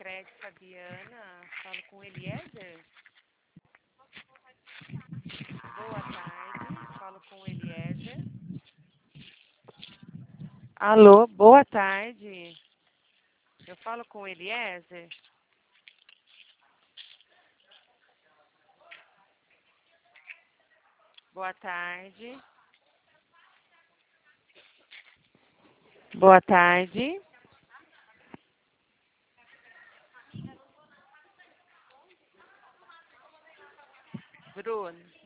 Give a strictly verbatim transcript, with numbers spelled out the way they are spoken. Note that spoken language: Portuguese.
Elizabeth Fabiana, falo com Eliezer. Boa tarde, falo com Eliezer. Alô, boa tarde. Eu falo com Eliezer. Boa tarde. Boa tarde. Bruno.